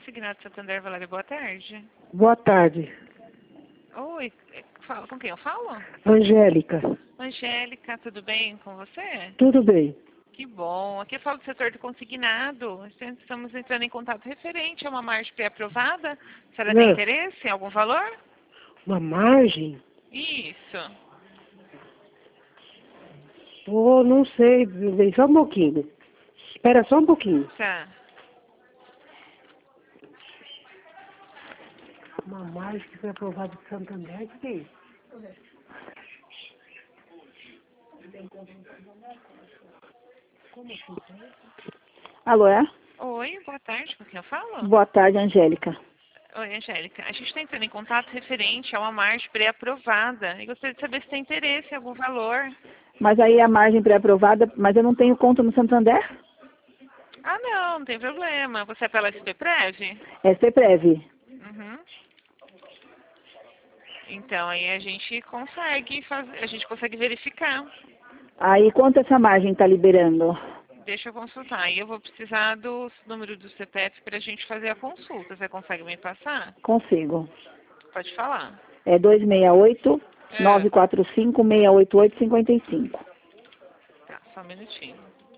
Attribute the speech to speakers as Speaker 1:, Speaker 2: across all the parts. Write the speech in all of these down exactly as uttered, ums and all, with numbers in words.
Speaker 1: Consignado Santander, Valéria, boa tarde.
Speaker 2: Boa tarde.
Speaker 1: Oi, fala, com quem eu falo?
Speaker 2: Angélica.
Speaker 1: Angélica, tudo bem com você?
Speaker 2: Tudo bem.
Speaker 1: Que bom. Aqui eu falo do setor de consignado. Estamos entrando em contato referente a uma margem pré-aprovada. A senhora tem
Speaker 2: Não.
Speaker 1: interesse em algum valor?
Speaker 2: Uma margem?
Speaker 1: Isso.
Speaker 2: Oh, não sei, vem só um pouquinho. Espera só um pouquinho.
Speaker 1: Tá.
Speaker 2: Uma margem que foi aprovada de Santander, o que é isso? Como assim?
Speaker 3: Alô, é?
Speaker 1: Oi, boa tarde. Com quem eu falo?
Speaker 3: Boa tarde, Angélica.
Speaker 1: Oi, Angélica. A gente está entrando em contato referente a uma margem pré-aprovada. E gostaria de saber se tem interesse em algum valor.
Speaker 3: Mas aí a margem pré-aprovada, mas eu não tenho conta no Santander?
Speaker 1: Ah, não, não tem problema. Você é pela S P Prev?
Speaker 3: É CPREV.
Speaker 1: Uhum. Então, aí a gente consegue fazer, a gente consegue verificar.
Speaker 3: Aí quanto essa margem está liberando?
Speaker 1: Deixa eu consultar. Aí eu vou precisar do número do C P F para a gente fazer a consulta. Você consegue me passar?
Speaker 3: Consigo.
Speaker 1: Pode falar.
Speaker 3: É dois seis oito,
Speaker 1: É.
Speaker 3: nove quatro cinco, seis oito oito, cinco cinco.
Speaker 1: Tá, só um minutinho.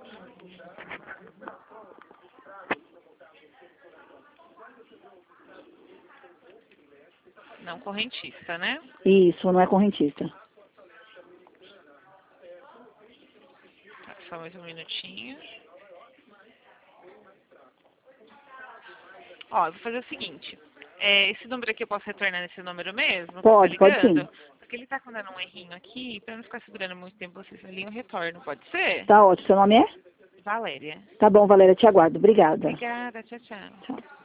Speaker 1: Não correntista, né?
Speaker 3: Isso, não é correntista.
Speaker 1: Tá, só mais um minutinho. Ó, eu vou fazer o seguinte. É, esse número aqui eu posso retornar nesse número mesmo?
Speaker 3: Pode,
Speaker 1: Tá
Speaker 3: pode
Speaker 1: ligando?
Speaker 3: sim.
Speaker 1: Porque ele tá dando um errinho aqui, pra não ficar segurando muito tempo vocês ali, eu retorno. Pode ser?
Speaker 3: Tá ótimo. Seu nome é?
Speaker 1: Valéria.
Speaker 3: Tá bom, Valéria, te aguardo. Obrigada.
Speaker 1: Obrigada, tchau, tchau.
Speaker 3: Tchau.